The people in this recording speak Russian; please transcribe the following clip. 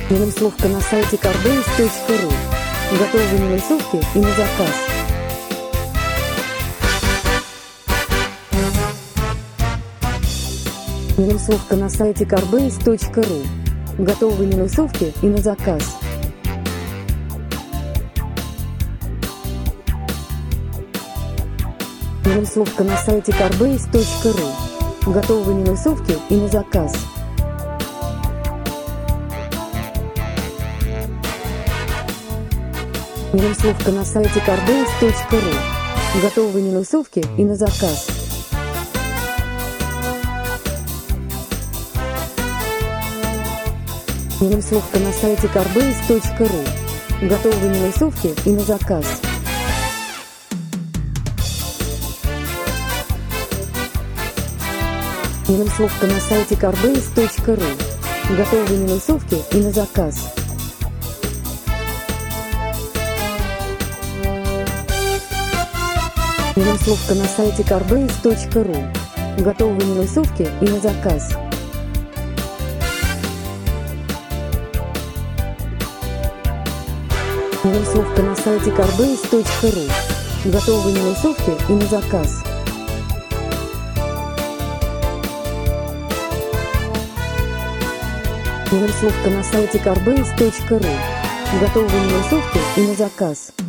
Минусовка на сайте carbase.ru. Готовые минусовки и на заказ. Минусовка на сайте carbase.ru. Готовые минусовки и на заказ. Минусовка на сайте carbase.ru. Готовые минусовки и на заказ. Минусовка на сайте carbase.ru. Готовые минусовки и на заказ. Минусовка на сайте carbase.ru. Готовые минусовки и на заказ. Минусовка на сайте carbase.ru. Готовые минусовки и на заказ. Минусовка на сайте carbase.ru. Готовые минусовки и на заказ. Минусовка на сайте carbase.ru. Готовые минусовки и на заказ. Минусовка на сайте carbase.ru. Готовые минусовки и на заказ.